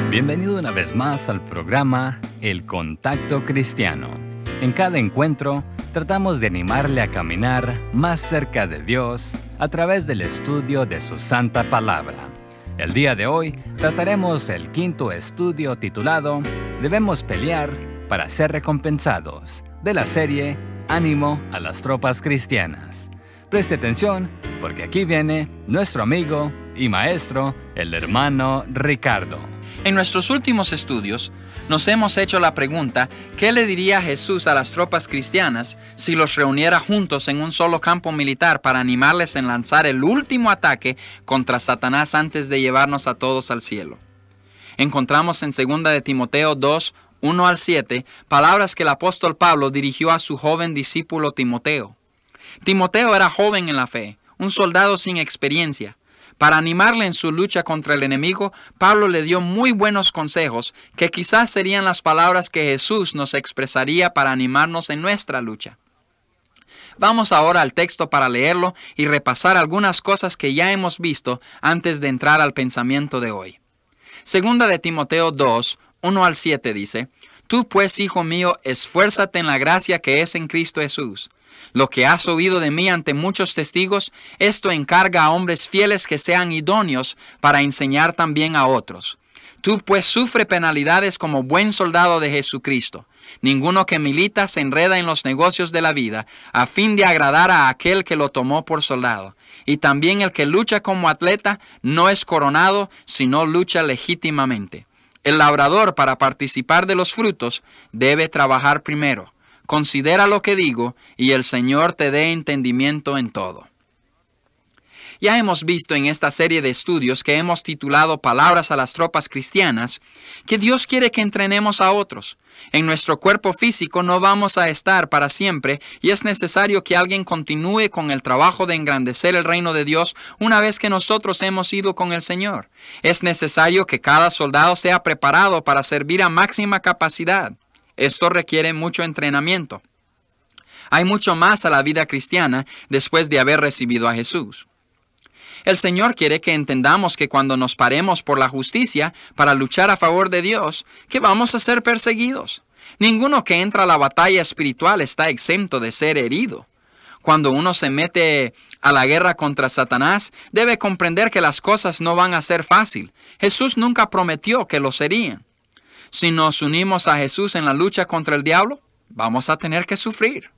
Bienvenido una vez más al programa El Contacto Cristiano. En cada encuentro, tratamos de animarle a caminar más cerca de Dios a través del estudio de su Santa Palabra. El día de hoy trataremos el quinto estudio titulado Debemos pelear para ser recompensados, de la serie Ánimo a las tropas cristianas. Preste atención, porque aquí viene nuestro amigo y maestro, el hermano Ricardo. En nuestros últimos estudios, nos hemos hecho la pregunta, ¿qué le diría Jesús a las tropas cristianas si los reuniera juntos en un solo campo militar para animarles en lanzar el último ataque contra Satanás antes de llevarnos a todos al cielo? Encontramos en 2 de Timoteo 2, 1 al 7, palabras que el apóstol Pablo dirigió a su joven discípulo Timoteo. Timoteo era joven en la fe, un soldado sin experiencia. Para animarle en su lucha contra el enemigo, Pablo le dio muy buenos consejos que quizás serían las palabras que Jesús nos expresaría para animarnos en nuestra lucha. Vamos ahora al texto para leerlo y repasar algunas cosas que ya hemos visto antes de entrar al pensamiento de hoy. 2 de Timoteo 2, 1 al 7 dice, «Tú pues, hijo mío, esfuérzate en la gracia que es en Cristo Jesús. Lo que has oído de mí ante muchos testigos, esto encarga a hombres fieles que sean idóneos para enseñar también a otros. Tú pues sufre penalidades como buen soldado de Jesucristo. Ninguno que milita se enreda en los negocios de la vida, a fin de agradar a aquel que lo tomó por soldado. Y también el que lucha como atleta no es coronado, sino lucha legítimamente. El labrador, para participar de los frutos, debe trabajar primero. Considera lo que digo, y el Señor te dé entendimiento en todo». Ya hemos visto en esta serie de estudios que hemos titulado Palabras a las tropas cristianas, que Dios quiere que entrenemos a otros. En nuestro cuerpo físico no vamos a estar para siempre y es necesario que alguien continúe con el trabajo de engrandecer el reino de Dios una vez que nosotros hemos ido con el Señor. Es necesario que cada soldado sea preparado para servir a máxima capacidad. Esto requiere mucho entrenamiento. Hay mucho más a la vida cristiana después de haber recibido a Jesús. El Señor quiere que entendamos que cuando nos paremos por la justicia para luchar a favor de Dios, que vamos a ser perseguidos. Ninguno que entra a la batalla espiritual está exento de ser herido. Cuando uno se mete a la guerra contra Satanás, debe comprender que las cosas no van a ser fácil. Jesús nunca prometió que lo serían. Si nos unimos a Jesús en la lucha contra el diablo, vamos a tener que sufrir.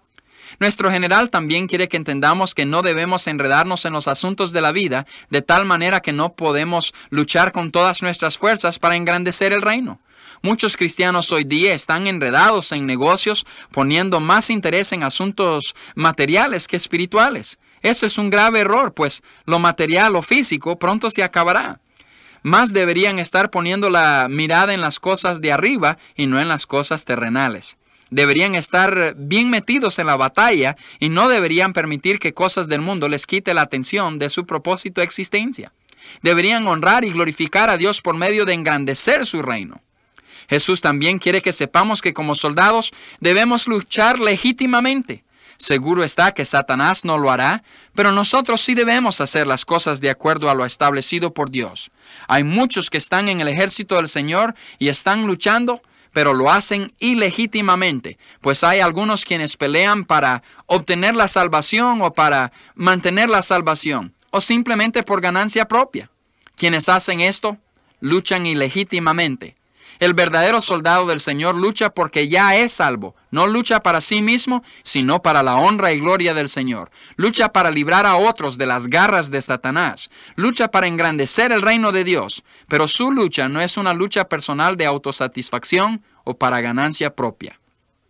Nuestro general también quiere que entendamos que no debemos enredarnos en los asuntos de la vida de tal manera que no podemos luchar con todas nuestras fuerzas para engrandecer el reino. Muchos cristianos hoy día están enredados en negocios poniendo más interés en asuntos materiales que espirituales. Eso es un grave error, pues lo material o físico pronto se acabará. Más deberían estar poniendo la mirada en las cosas de arriba y no en las cosas terrenales. Deberían estar bien metidos en la batalla y no deberían permitir que cosas del mundo les quite la atención de su propósito de existencia. Deberían honrar y glorificar a Dios por medio de engrandecer su reino. Jesús también quiere que sepamos que como soldados debemos luchar legítimamente. Seguro está que Satanás no lo hará, pero nosotros sí debemos hacer las cosas de acuerdo a lo establecido por Dios. Hay muchos que están en el ejército del Señor y están luchando, pero lo hacen ilegítimamente, pues hay algunos quienes pelean para obtener la salvación o para mantener la salvación, o simplemente por ganancia propia. Quienes hacen esto, luchan ilegítimamente. El verdadero soldado del Señor lucha porque ya es salvo. No lucha para sí mismo, sino para la honra y gloria del Señor. Lucha para librar a otros de las garras de Satanás. Lucha para engrandecer el reino de Dios. Pero su lucha no es una lucha personal de autosatisfacción o para ganancia propia.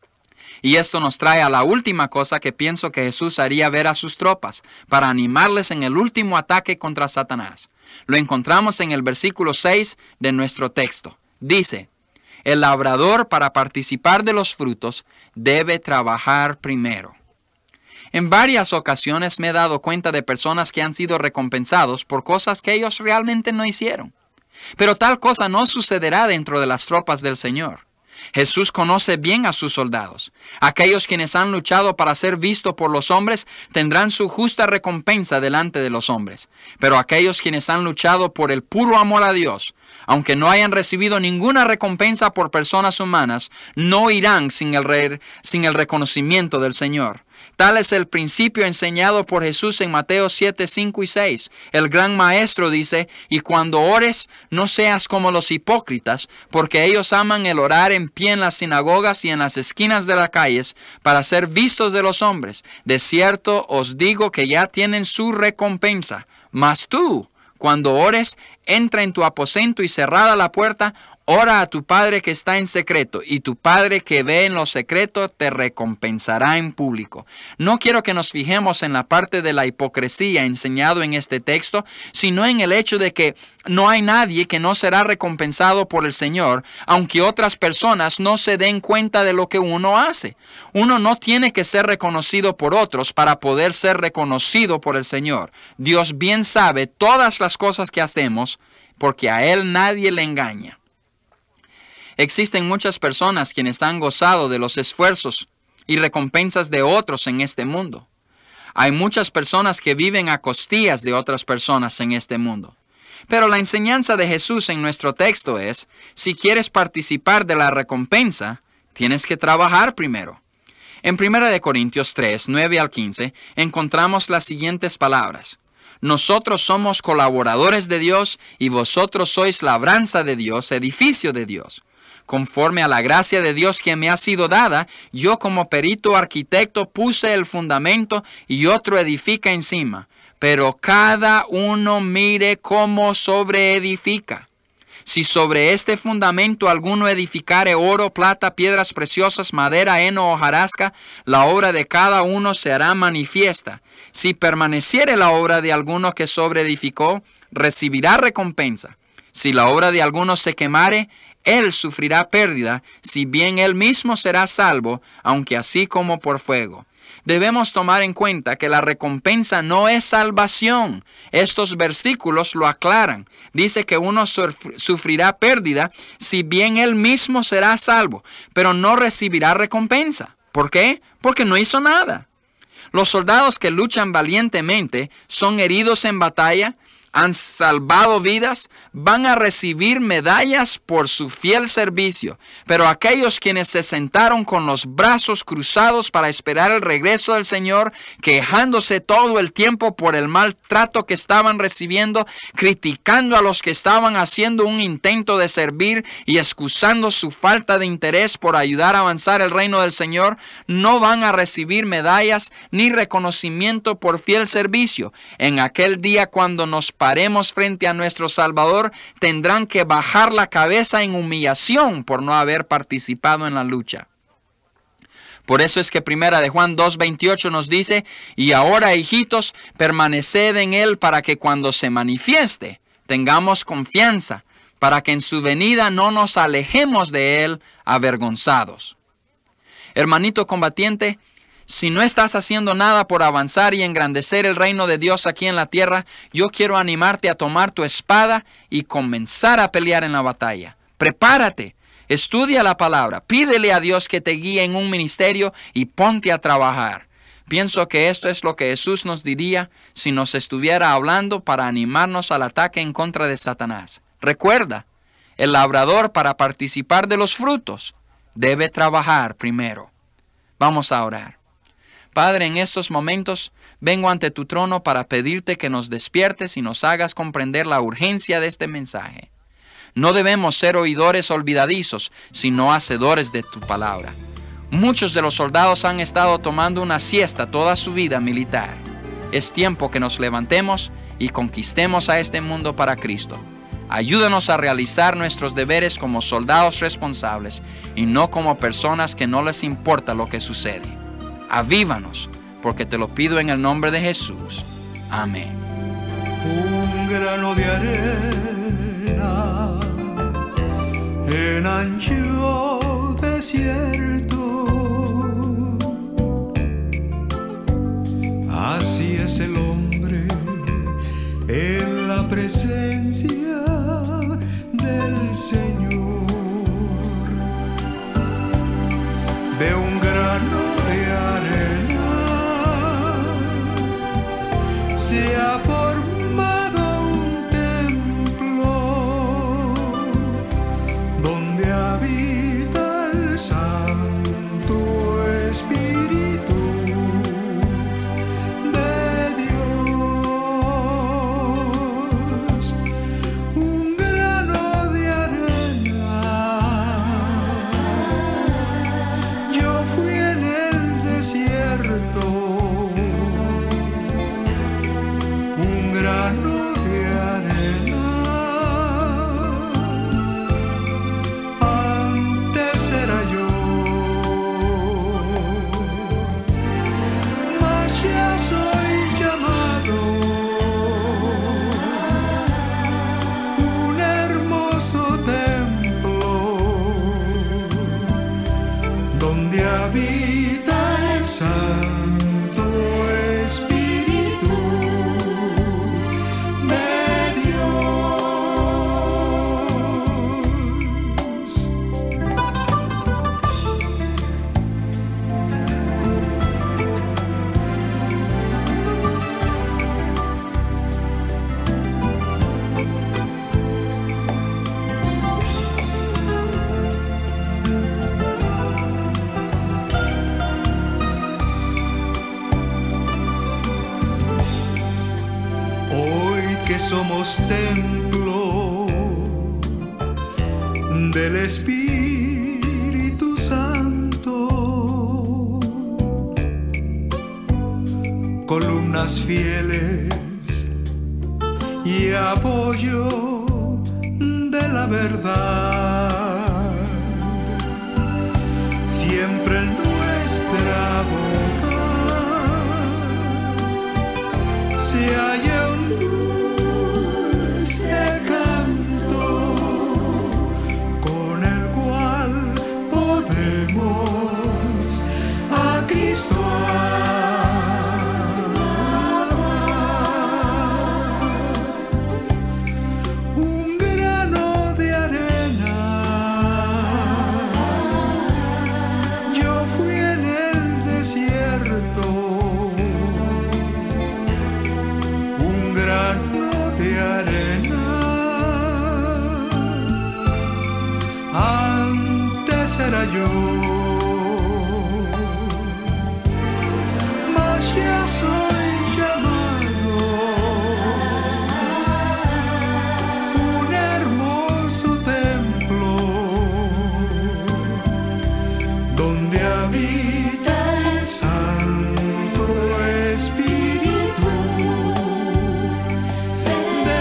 Y esto nos trae a la última cosa que pienso que Jesús haría ver a sus tropas, para animarles en el último ataque contra Satanás. Lo encontramos en el versículo 6 de nuestro texto. Dice, el labrador para participar de los frutos debe trabajar primero. En varias ocasiones me he dado cuenta de personas que han sido recompensados por cosas que ellos realmente no hicieron. Pero tal cosa no sucederá dentro de las tropas del Señor. Jesús conoce bien a sus soldados. Aquellos quienes han luchado para ser vistos por los hombres tendrán su justa recompensa delante de los hombres. Pero aquellos quienes han luchado por el puro amor a Dios, aunque no hayan recibido ninguna recompensa por personas humanas, no irán sin el reconocimiento del Señor. Tal es el principio enseñado por Jesús en Mateo 7, 5 y 6. El gran maestro dice, y cuando ores, no seas como los hipócritas, porque ellos aman el orar en pie en las sinagogas y en las esquinas de las calles, para ser vistos de los hombres. De cierto os digo que ya tienen su recompensa. Mas tú, cuando ores, entra en tu aposento y cerrada la puerta, ora a tu Padre que está en secreto, y tu Padre que ve en lo secreto te recompensará en público. No quiero que nos fijemos en la parte de la hipocresía enseñado en este texto, sino en el hecho de que no hay nadie que no será recompensado por el Señor, aunque otras personas no se den cuenta de lo que uno hace. Uno no tiene que ser reconocido por otros para poder ser reconocido por el Señor. Dios bien sabe todas las cosas que hacemos, porque a Él nadie le engaña. Existen muchas personas quienes han gozado de los esfuerzos y recompensas de otros en este mundo. Hay muchas personas que viven a costillas de otras personas en este mundo. Pero la enseñanza de Jesús en nuestro texto es, si quieres participar de la recompensa, tienes que trabajar primero. En 1 Corintios 3, 9 al 15, encontramos las siguientes palabras. Nosotros somos colaboradores de Dios y vosotros sois labranza de Dios, edificio de Dios. Conforme a la gracia de Dios que me ha sido dada, yo como perito arquitecto puse el fundamento y otro edifica encima. Pero cada uno mire cómo sobreedifica. Si sobre este fundamento alguno edificare oro, plata, piedras preciosas, madera, heno o hojarasca, la obra de cada uno se hará manifiesta. Si permaneciere la obra de alguno que sobreedificó, recibirá recompensa. Si la obra de alguno se quemare, él sufrirá pérdida, si bien él mismo será salvo, aunque así como por fuego. Debemos tomar en cuenta que la recompensa no es salvación. Estos versículos lo aclaran. Dice que uno sufrirá pérdida, si bien él mismo será salvo, pero no recibirá recompensa. ¿Por qué? Porque no hizo nada. Los soldados que luchan valientemente son heridos en batalla, han salvado vidas, van a recibir medallas por su fiel servicio. Pero aquellos quienes se sentaron con los brazos cruzados para esperar el regreso del Señor, quejándose todo el tiempo por el maltrato que estaban recibiendo, criticando a los que estaban haciendo un intento de servir y excusando su falta de interés por ayudar a avanzar el reino del Señor, no van a recibir medallas ni reconocimiento por fiel servicio. En aquel día, cuando nos paremos frente a nuestro Salvador, tendrán que bajar la cabeza en humillación por no haber participado en la lucha. Por eso es que 1 Juan 2:28 nos dice, y ahora, hijitos, permaneced en Él para que cuando se manifieste, tengamos confianza, para que en su venida no nos alejemos de Él avergonzados. Hermanito combatiente, si no estás haciendo nada por avanzar y engrandecer el reino de Dios aquí en la tierra, yo quiero animarte a tomar tu espada y comenzar a pelear en la batalla. Prepárate, estudia la palabra, pídele a Dios que te guíe en un ministerio y ponte a trabajar. Pienso que esto es lo que Jesús nos diría si nos estuviera hablando para animarnos al ataque en contra de Satanás. Recuerda, el labrador, para participar de los frutos debe trabajar primero. Vamos a orar. Padre, en estos momentos vengo ante tu trono para pedirte que nos despiertes y nos hagas comprender la urgencia de este mensaje. No debemos ser oidores olvidadizos, sino hacedores de tu palabra. Muchos de los soldados han estado tomando una siesta toda su vida militar. Es tiempo que nos levantemos y conquistemos a este mundo para Cristo. Ayúdanos a realizar nuestros deberes como soldados responsables y no como personas que no les importa lo que sucede. Avívanos, porque te lo pido en el nombre de Jesús. Amén. Un grano de arena en ancho desierto. Así es el hombre en la presencia del Señor. habita el Santo Espíritu de Dios. Que somos templo del Espíritu Santo, columnas fieles y apoyo de la verdad, siempre en nuestra boca se halla un dulce canto con el cual podemos a Cristo alabar. Un grano de arena yo fui en el desierto, un grano de arena, antes era yo, mas ya soy llamado un hermoso templo donde habita el Santo Espíritu de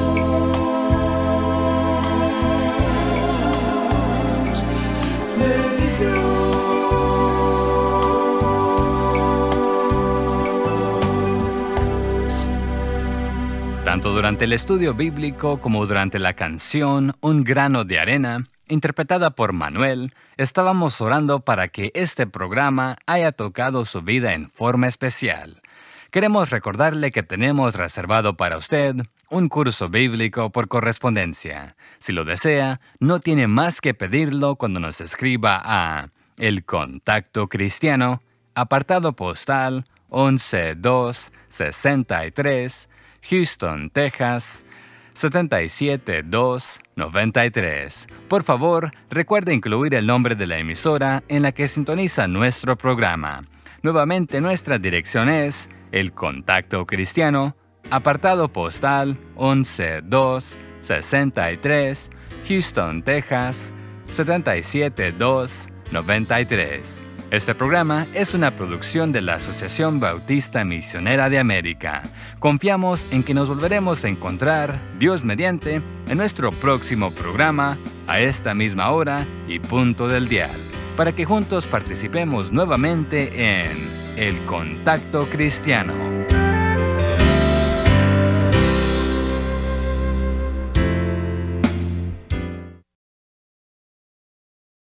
Dios, de Dios. Tanto durante el estudio bíblico como durante la canción Un grano de arena, interpretada por Manuel, estábamos orando para que este programa haya tocado su vida en forma especial. Queremos recordarle que tenemos reservado para usted un curso bíblico por correspondencia. Si lo desea, no tiene más que pedirlo cuando nos escriba a El Contacto Cristiano, apartado postal 11263, Houston, Texas 77293. Por favor, recuerde incluir el nombre de la emisora en la que sintoniza nuestro programa. Nuevamente, nuestra dirección es El Contacto Cristiano, apartado postal 11263, Houston, Texas 77293. Este programa es una producción de la Asociación Bautista Misionera de América. Confiamos en que nos volveremos a encontrar, Dios mediante, en nuestro próximo programa, a esta misma hora y punto del dial, para que juntos participemos nuevamente en El Contacto Cristiano.